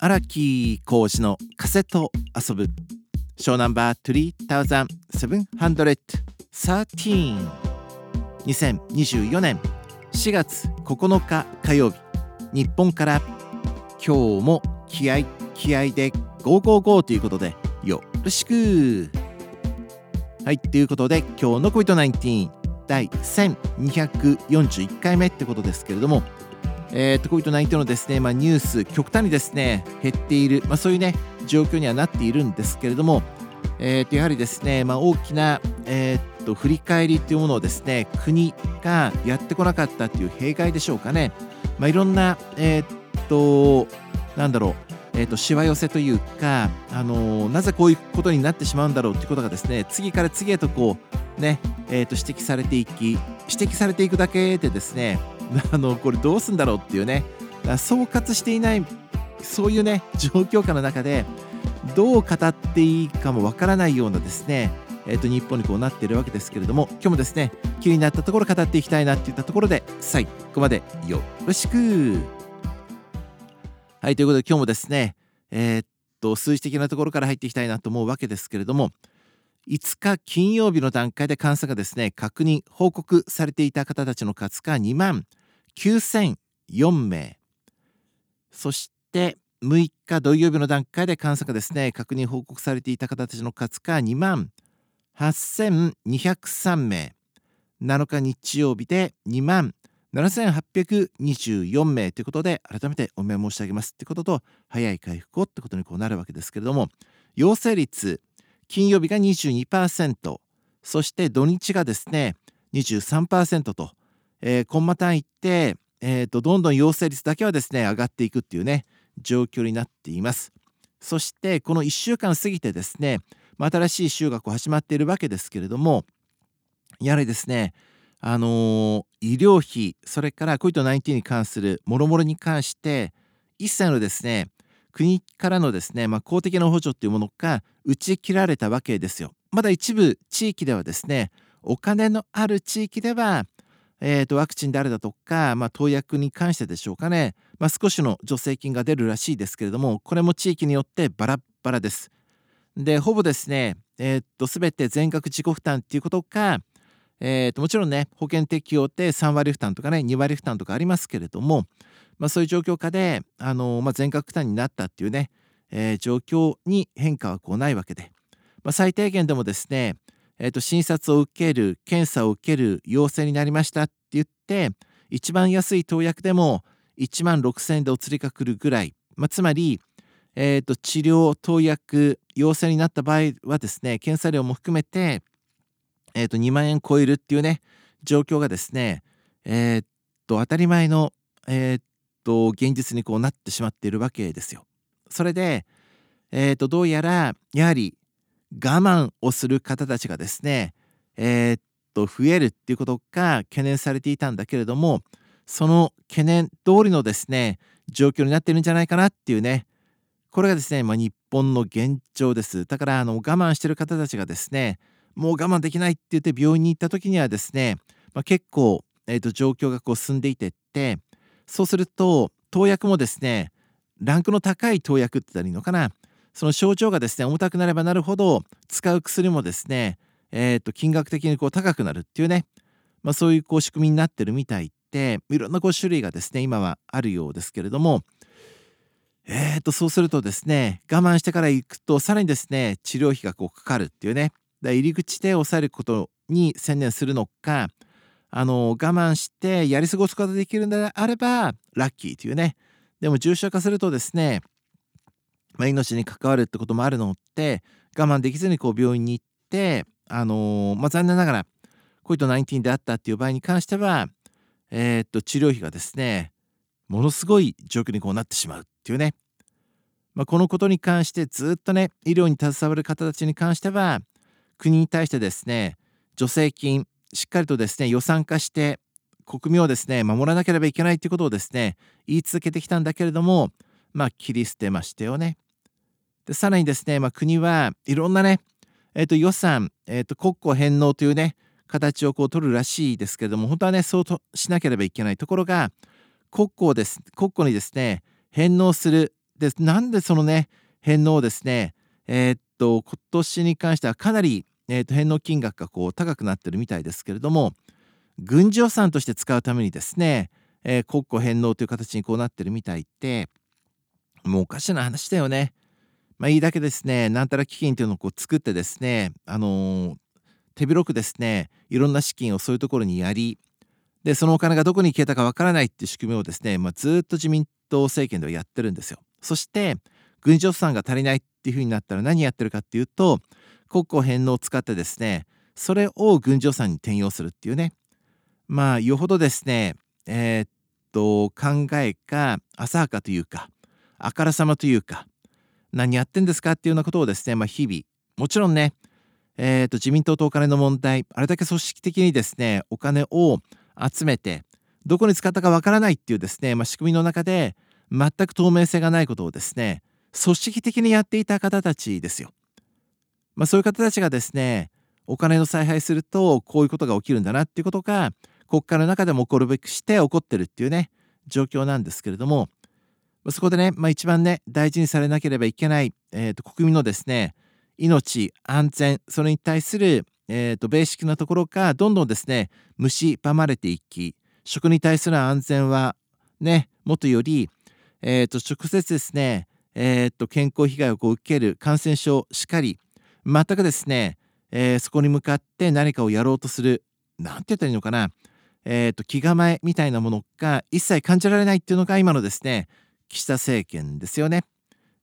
荒木浩二の風と遊ぶショーナンバー3713 2024年4月9日火曜日、日本から今日も気合でゴーゴーゴーということでよろしく。はい、ということで今日の COVID-19 第1241回目ってことですけれども、COVID-19 のですね、ニュース極端にですね減っている、そういうね状況にはなっているんですけれども、やはりですね、大きな、振り返りというものをですね国がやってこなかったという弊害でしょうかね。いろんなしわ寄せというか、なぜこういうことになってしまうんだろうということがですね次から次へとこうね、指摘されていくだけでですねこれどうすんだろうっていうね、総括していないそういうね状況下の中でどう語っていいかもわからないようなですね、日本にこうなっているわけですけれども、今日もですね気になったところ語っていきたいなっていったところで最後までよろしく。はい、ということで今日もですね数字的なところから入っていきたいなと思うわけですけれども、5日金曜日の段階で感染がですね確認報告されていた方たちの数が29,004名、そして6日土曜日の段階で感染がですね確認報告されていた方たちの数が28,203名、7日日曜日で27,824名ということで改めてお見舞い申し上げますということと、早い回復をってことにこうなるわけですけれども、陽性率金曜日が 22%、 そして土日がですね 23% と、コンマ単位って、どんどん陽性率だけはですね上がっていくっていうね状況になっています。そしてこの1週間過ぎてですね、新しい週がこう始まっているわけですけれども、やはりですね医療費、それから COVID-19 に関する諸々に関して一切のですね国からのですね、公的な補助というものが打ち切られたわけですよ。まだ一部地域ではですね、お金のある地域では、ワクチンであるだとか、投薬に関してでしょうかね、少しの助成金が出るらしいですけれども、これも地域によってバラバラです。でほぼですね、全て全額自己負担っていうことか、もちろんね保険適用って3割負担とかね2割負担とかありますけれども、そういう状況下で、全額負担になったっていうね、状況に変化はこうないわけで、最低限でもですね、診察を受ける検査を受ける陽性になりましたって言って一番安い投薬でも16,000円でお釣りが来るぐらい、つまり、治療投薬陽性になった場合はですね検査料も含めて2万円超えるっていうね状況がですね当たり前の現実にこうなってしまっているわけですよ。それでどうやらやはり我慢をする方たちがですね増えるっていうことが懸念されていたんだけれども、その懸念通りのですね状況になっているんじゃないかなっていうね、これがですね、日本の現状です。だから我慢している方たちがですねもう我慢できないって言って病院に行った時にはですね、結構、状況がこう進んでいてって、そうすると投薬もですねランクの高い投薬って言ったらいいのかな、その症状がですね重たくなればなるほど使う薬もですね、金額的にこう高くなるっていうね、そういうこう仕組みになってるみたいで、いろんなこう種類がですね今はあるようですけれども、そうするとですね我慢してから行くとさらにですね治療費がこうかかるっていうね、入り口で抑えることに専念するのか、我慢してやり過ごすことができるのであればラッキーというね、でも重症化するとですね、命に関わるってこともあるので我慢できずにこう病院に行って、残念ながら COVID-19 であったっていう場合に関しては、治療費がですねものすごい状況にこうなってしまうっていうね、このことに関してずっとね医療に携わる方たちに関しては国に対してですね助成金しっかりとですね予算化して国民をですね守らなければいけないということをですね言い続けてきたんだけれども、切り捨てましたよね。でさらにですね、国はいろんなね、予算、国庫返納というね形をこう取るらしいですけれども、本当はねそうしなければいけないところが国庫にですね返納する。 で、なんでそのね、返納をですね、今年に関してはかなり、返納金額がこう高くなってるみたいですけれども、軍事予算として使うためにですね、国庫返納という形にこうなってるみたいって、もうおかしな話だよね。いいだけですね、なんたら基金っていうのをこう作ってですね、手広くですね、いろんな資金をそういうところにやり、で、そのお金がどこに消えたかわからないっていう仕組みをですね、ずっと自民党政権ではやってるんですよ。そして、軍事予算が足りないっていう風になったら何やってるかっていうと、国庫返納を使ってですね、それを軍事予算に転用するっていうね、よほどですね、考えが浅はかというか、あからさまというか、何やってんですかっていうようなことをですね、日々、もちろんね、自民党とお金の問題、あれだけ組織的にですね、お金を集めて、どこに使ったかわからないっていうですね、仕組みの中で、全く透明性がないことをですね、組織的にやっていた方たちですよ。そういう方たちがですね、お金の采配すると、こういうことが起きるんだなっていうことが、国家の中でも起こるべくして起こってるっていうね、状況なんですけれども、そこでね、一番ね、大事にされなければいけない、国民のですね、命、安全、それに対する、ベーシックなところがどんどんですね、蝕まれていき、食に対する安全はね、もとより、直接ですね、健康被害をこう受ける感染症しかり、全くですね、そこに向かって何かをやろうとする、なんて言ったらいいのかな、気構えみたいなものが一切感じられないっていうのが今のですね、岸田政権ですよね。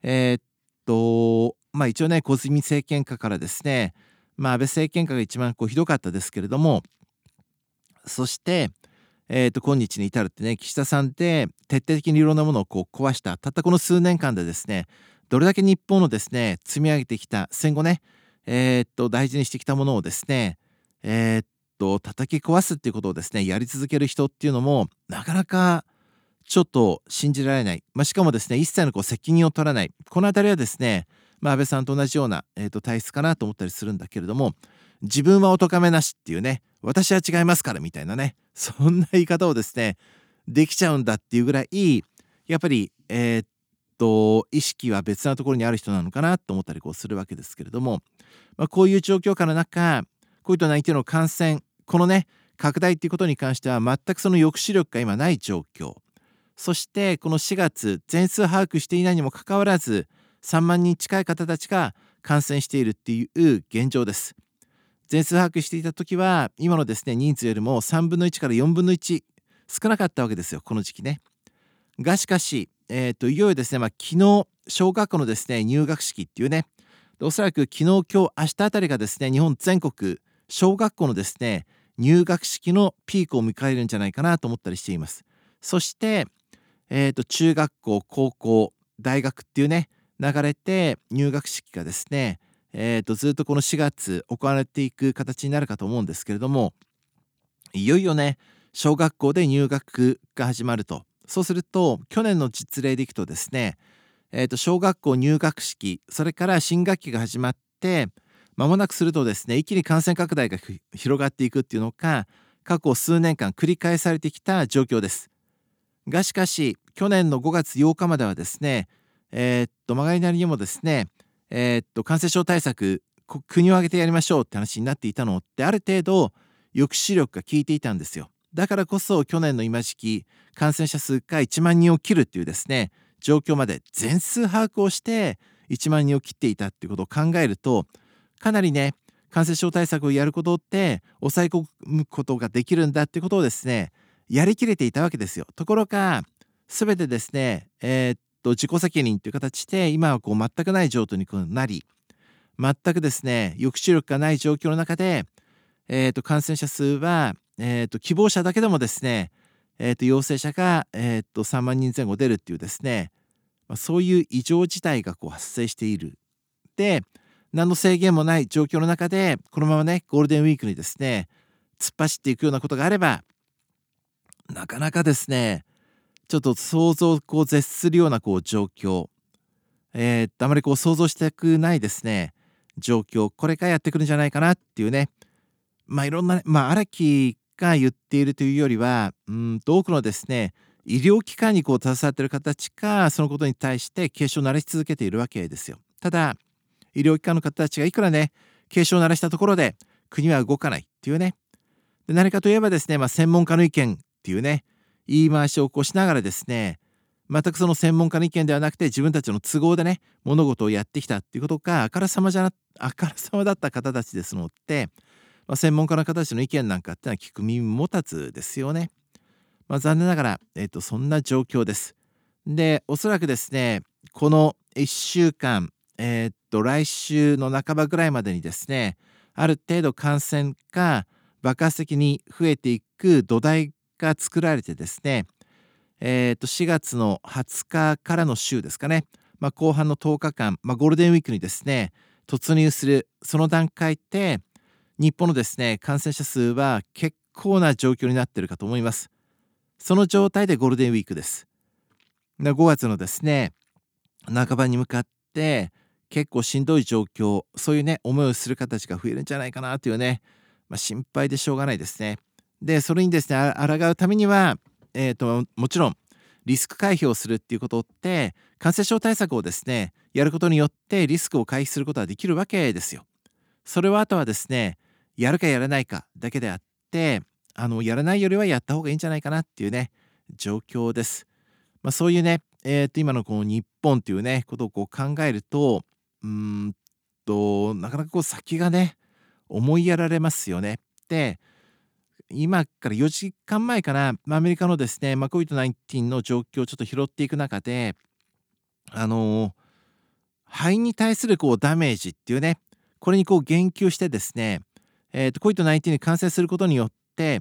一応ね、小泉政権下からですね、安倍政権下が一番こうひどかったですけれども、そして、今日に至るってね、岸田さんで徹底的にいろんなものをこう壊した、たったこの数年間でですね、どれだけ日本のですね、積み上げてきた、戦後ね、大事にしてきたものをですね、叩き壊すっていうことをですね、やり続ける人っていうのも、なかなかちょっと信じられない。しかもですね、一切のこう責任を取らない。このあたりはですね、安倍さんと同じような、体質かなと思ったりするんだけれども、自分はお咎めなしっていうね、私は違いますからみたいなね、そんな言い方をですね、できちゃうんだっていうぐらい、やっぱり、意識は別なところにある人なのかなと思ったりこうするわけですけれども、こういう状況下の中、COVID-19 の感染、このね、拡大っていうことに関しては全くその抑止力が今ない状況。そしてこの4月、全数把握していないにもかかわらず、3万人近い方たちが感染しているっていう現状です。全数把握していた時は、今のですね、人数よりも3分の1から4分の1少なかったわけですよ、この時期ね。がしかし、いよいよですね、昨日、小学校のですね、入学式っていうね、おそらく昨日、今日、明日あたりがですね、日本全国、小学校のですね、入学式のピークを迎えるんじゃないかなと思ったりしています。そして、中学校、高校、大学っていうね、流れて入学式がですね、ずっとこの4月行われていく形になるかと思うんですけれども、いよいよね、小学校で入学が始まると。そうすると、去年の実例でいくとですね、小学校入学式、それから新学期が始まって、間もなくするとですね、一気に感染拡大が広がっていくっていうのが、過去数年間繰り返されてきた状況です。がしかし、去年の5月8日まではですね、まがりなりにもですね、感染症対策、国を挙げてやりましょうって話になっていたのって、ある程度、抑止力が効いていたんですよ。だからこそ、去年の今時期、感染者数が1万人を切るっていうですね、状況まで全数把握をして、1万人を切っていたっていうことを考えると、かなりね、感染症対策をやることって、抑え込むことができるんだっていうことをですね、やりきれていたわけですよ。ところが、全てですね、自己責任という形で、今はこう全くない状況になり、全くですね、抑止力がない状況の中で、感染者数は、希望者だけでもですね、陽性者が、3万人前後出るっていうですね、そういう異常事態がこう発生している。で、何の制限もない状況の中で、このままね、ゴールデンウィークにですね、突っ走っていくようなことがあれば、なかなかですね、ちょっと想像をこう絶するようなこう状況、あまりこう想像したくないですね、状況、これがやってくるんじゃないかなっていうね、いろんなね、荒木が言っているというよりは、多くのですね、 医療機関にこう携わっている方たちがそのことに対して警鐘を鳴らし続けているわけですよ。ただ医療機関の方たちがいくらね警鐘を鳴らしたところで国は動かないっていうね。で何かといえばですね、専門家の意見っていうね言い回しをこうしながらですね、全くその専門家の意見ではなくて自分たちの都合でね物事をやってきたっていうことがあからさまだった方たちですので、専門家の方たちの意見なんかってのは聞く耳持たずですよね。残念ながら、そんな状況です。で、おそらくですね、この1週間、来週の半ばぐらいまでにですね、ある程度感染が爆発的に増えていく土台が作られてですね、4月の20日からの週ですかね、後半の10日間、ゴールデンウィークにですね、突入する、その段階で、日本のですね、感染者数は結構な状況になっているかと思います。その状態でゴールデンウィークです。5月のですね、半ばに向かって結構しんどい状況、そういうね、思いをする方たちが増えるんじゃないかなというね、心配でしょうがないですね。で、それにですね、抗うためには、もちろんリスク回避をするっていうことって、感染症対策をですね、やることによってリスクを回避することができるわけですよ。それはあとはですね、やるかやらないかだけであって、やらないよりはやった方がいいんじゃないかなっていうね、状況です。そういうね、今のこの日本というね、ことをこう考えると、うーんなかなかこう先がね、思いやられますよね。で、今から4時間前かな、アメリカのですね、COVID-19 の状況をちょっと拾っていく中で、あの、肺に対するこうダメージっていうね、これにこう言及してですね、COVID-19 に感染することによって、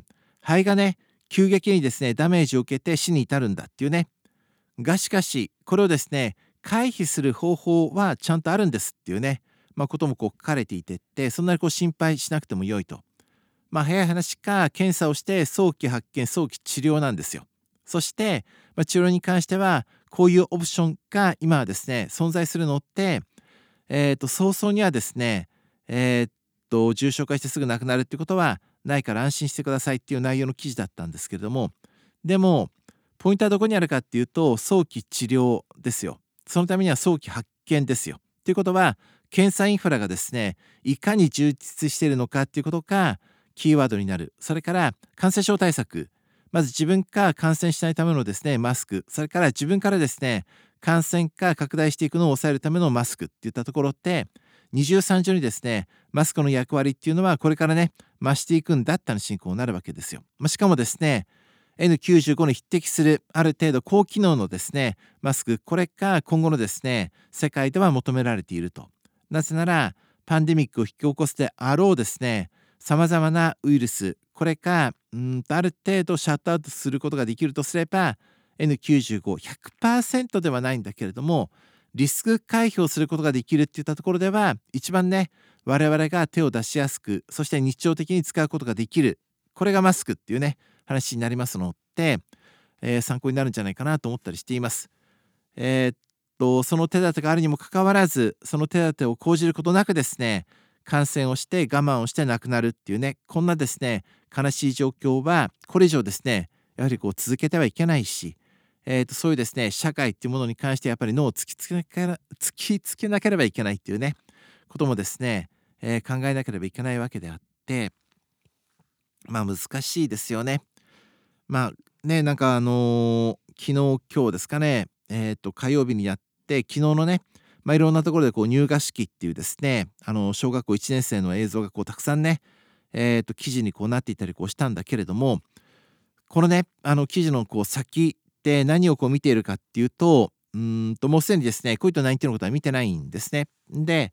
肺がね、急激にですね、ダメージを受けて死に至るんだっていうね、がしかし、これをですね、回避する方法はちゃんとあるんですっていうね、こともこう書かれていてって、そんなにこう心配しなくても良いと。早い話か、検査をして早期発見、早期治療なんですよ。そして、治療に関しては、こういうオプションが今はですね、存在するのって、早々にはですね、重症化してすぐ亡くなるっていうことはないから安心してくださいっていう内容の記事だったんですけれども、でも、ポイントはどこにあるかっていうと、早期治療ですよ。そのためには早期発見ですよ。ということは、検査インフラがですね、いかに充実しているのかっていうことがキーワードになる。それから感染症対策。まず自分が感染しないためのですね、マスク。それから自分からですね、感染が拡大していくのを抑えるためのマスクっていったところって、二重三重にですね、マスクの役割っていうのはこれからね、増していくんだって話にこうなるわけですよ。しかもですね、N95 に匹敵するある程度高機能のですね、マスク、これが今後のですね、世界では求められていると。なぜなら、パンデミックを引き起こすであろうですね、様々なウイルス、これがある程度シャットアウトすることができるとすれば、N95、100% ではないんだけれども、リスク回避をすることができるっていったところでは、一番ね、我々が手を出しやすく、そして日常的に使うことができる。これがマスクっていうね、話になりますので、参考になるんじゃないかなと思ったりしています。その手立てがあるにもかかわらず、その手立てを講じることなくですね、感染をして我慢をして亡くなるっていうね、こんなですね、悲しい状況はこれ以上ですね、やはりこう続けてはいけないし、そういうですね、社会っていうものに関してやっぱり脳を突きつけなければいけないっていうね、こともですね、考えなければいけないわけであって、難しいですよね。なんか昨日今日ですかね、火曜日にやって、昨日のね、いろんなところでこう入学式っていうですね、小学校1年生の映像がこうたくさんね、記事にこうなっていたりこうしたんだけれども、このね、記事のこう先で何をこう見ているかっていうと、もうすでにですね、COVID-19 のことは見てないんですね。で、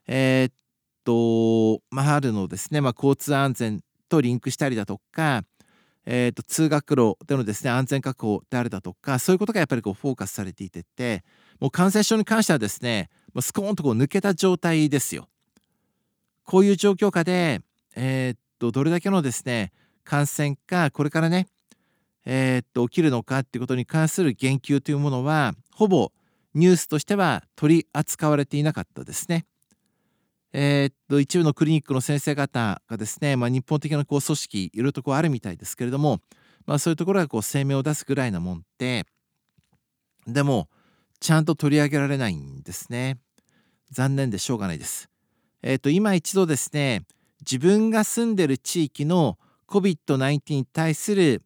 春のですね、交通安全とリンクしたりだとか、通学路でのですね、安全確保であるだとか、そういうことがやっぱりこうフォーカスされていてて、もう感染症に関してはですね、もうスコーンとこう抜けた状態ですよ。こういう状況下で、どれだけのですね、感染がこれからね、起きるのかっていうことに関する言及というものは、ほぼニュースとしては取り扱われていなかったですね。一部のクリニックの先生方がですね、日本的なこう組織いろいろとこうあるみたいですけれども、 そういうところがこう声明を出すぐらいなもんってでもちゃんと取り上げられないんですね。残念でしょうがないです。今一度ですね、自分が住んでる地域の COVID-19 に対する、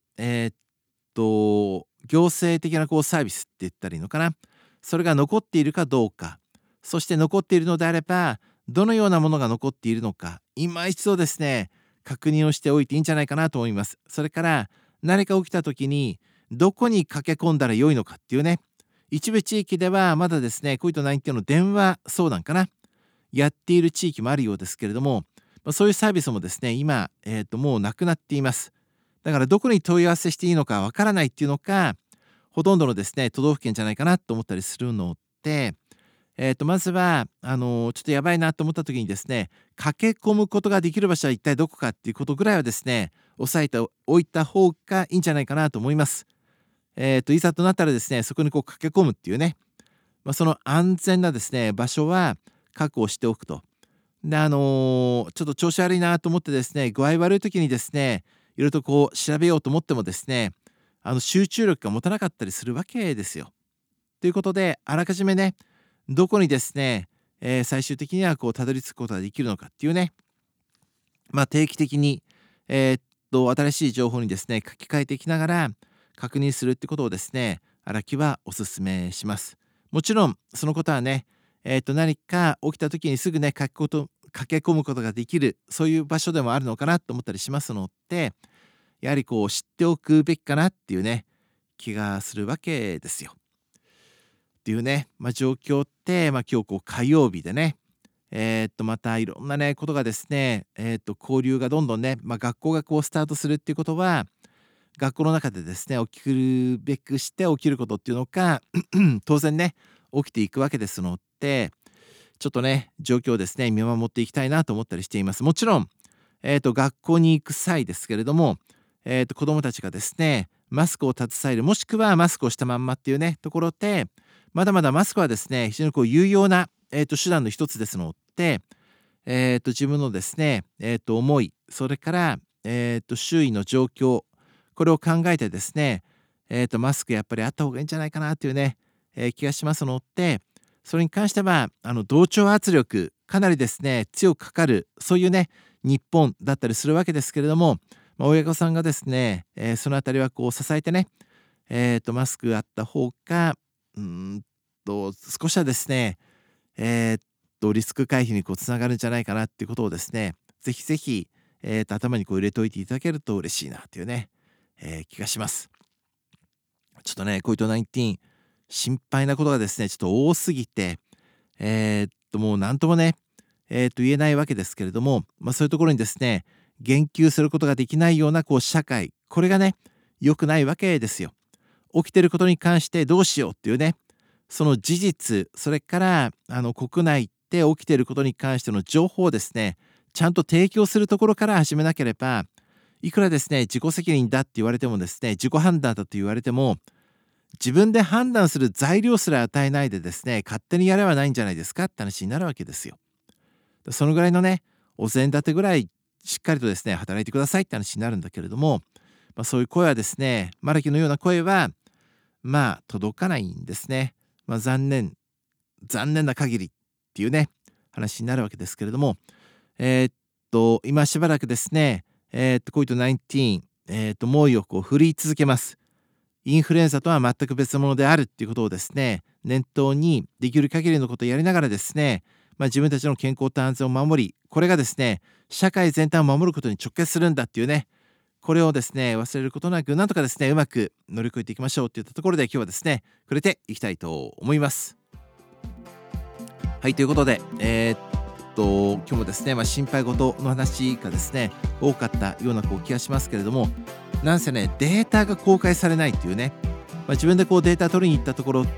行政的なこうサービスって言ったらいいのかな。それが残っているかどうか、そして残っているのであれば、どのようなものが残っているのか、今一度ですね、確認をしておいていいんじゃないかなと思います。それから何か起きた時にどこに駆け込んだらよいのかっていうね、一部地域ではまだですね、COVID-19 の電話相談かな、やっている地域もあるようですけれども、そういうサービスもですね、今、もうなくなっています。だからどこに問い合わせしていいのかわからないっていうのか、ほとんどのですね、都道府県じゃないかなと思ったりするので、まずはちょっとやばいなと思った時にですね、駆け込むことができる場所は一体どこかっていうことぐらいはですね、押さえておいた方がいいんじゃないかなと思います。いざとなったらですね、そこにこう駆け込むっていうね、その安全なですね、場所は確保しておくと。で、ちょっと調子悪いなと思ってですね、具合悪い時にですね、いろいろとこう調べようと思ってもですね、集中力が持たなかったりするわけですよ。ということで、あらかじめね、どこにですね、最終的にはこうたどり着くことができるのかっていうね、定期的に、新しい情報にですね、書き換えていきながら確認するってことをですね、荒木はお勧めします。もちろん、そのことはね、何か起きた時にすぐね、駆け込むことができる、そういう場所でもあるのかなと思ったりしますので、やはりこう知っておくべきかなっていうね、気がするわけですよ。っていうね、状況って、今日こう火曜日でね、またいろんなね、ことがですね、交流がどんどんね、学校がこうスタートするっていうことは、学校の中でですね、起きるべくして起きることっていうのが当然ね、起きていくわけですので、ちょっとね、状況をですね、見守っていきたいなと思ったりしています。もちろん、学校に行く際ですけれども、子どもたちがですね、マスクを携える、もしくはマスクをしたまんまっていうね、ところで、まだまだマスクはですね、非常にこう有用な、手段の一つですので、自分のですね、思い、それから、周囲の状況、これを考えてですね、マスクやっぱりあった方がいいんじゃないかなというね、気がしますので、それに関しては同調圧力かなりですね強くかかる、そういうね日本だったりするわけですけれども、親御さんがですね、そのあたりはこう支えてね、マスクあった方が少しはですね、リスク回避にこうつながるんじゃないかなっていうことをですね、ぜひぜひ、頭にこう入れておいていただけると嬉しいなというね、気がします。ちょっとね、COVID-19 心配なことがですね、ちょっと多すぎて、もう何ともね、言えないわけですけれども、そういうところにですね、言及することができないようなこう社会、これがね、良くないわけですよ。起きてることに関してどうしようっていうね、その事実、それから国内で起きていることに関しての情報をですね、ちゃんと提供するところから始めなければ、いくらですね、自己責任だって言われてもですね、自己判断だと言われても、自分で判断する材料すら与えないでですね、勝手にやればないんじゃないですかって話になるわけですよ。そのぐらいのね、お膳立てぐらいしっかりとですね、働いてくださいって話になるんだけれども、そういう声はですね、マラキのような声は、届かないんですね。残念な限りっていうね、話になるわけですけれども、今しばらくですね、COVID-19、猛威をこう振り続けます。インフルエンザとは全く別物であるっていうことをですね、念頭にできる限りのことをやりながらですね、自分たちの健康と安全を守り、これがですね、社会全体を守ることに直結するんだっていうね、これをですね、忘れることなく、なんとかですね、うまく乗り越えていきましょうといったところで、今日はですね、触れていきたいと思います。はい、ということで、今日もですね、心配事の話がですね、多かったような気がしますけれども、なんせね、データが公開されないっていうね、自分でこうデータ取りに行ったところって、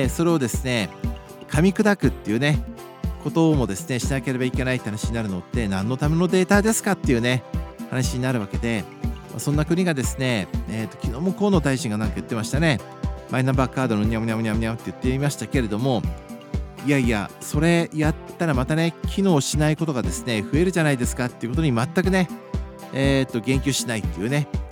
それをですね、噛み砕くっていうね、こともですね、しなければいけないって話になるのって、何のためのデータですかっていうね、話になるわけで、そんな国がですね、昨日も河野大臣がなんか言ってましたね。マイナンバーカードのニャムニャムニャムニャムって言っていましたけれども、いやいや、それやったらまたね、機能しないことがですね、増えるじゃないですかっていうことに全くね、言及しないっていうね、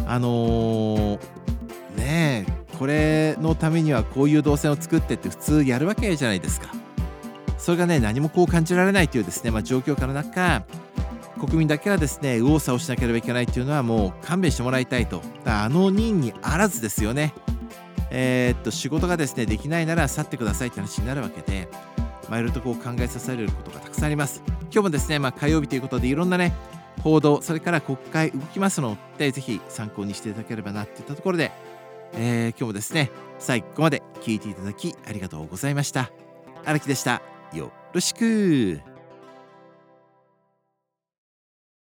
あのねえこれのためにはこういう動線を作ってって普通やるわけじゃないですか。それがね何もこう感じられないというですね、状況下の中、国民だけはですね右往左往しなければいけないというのはもう勘弁してもらいたいと。任にあらずですよね。仕事がですねできないなら去ってくださいって話になるわけで、いろいろとこう考えさせられることがたくさんあります。今日もですね、火曜日ということでいろんなね報道、それから国会動きますので、ぜひ参考にしていただければなっていったところで、今日もですね最後まで聞いていただきありがとうございました。荒木でした。よろしく。